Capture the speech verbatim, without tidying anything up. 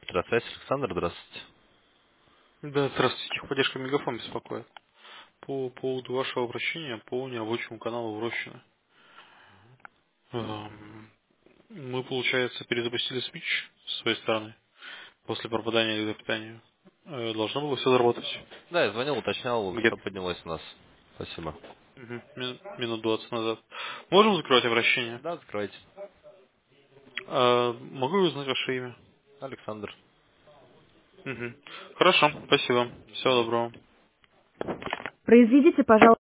Здравствуйте, Александр, здравствуйте. Да, здравствуйте. Техподдержка Мегафон беспокоит. По поводу вашего обращения по нерабочему каналу в Рощино. Эм, Мы, получается, перезапустили свич с своей стороны после пропадания электропитания. Э, Должно было все заработать. Да, я звонил, уточнял, Где-то все поднялось у нас. Спасибо. мгм, мин- минут двадцать назад. Можем закрывать обращение? Да, закрывайте. А, могу я узнать ваше имя? Александр. Мгм. Хорошо, спасибо. До Всего свидания. доброго. Произведите, пожалуйста.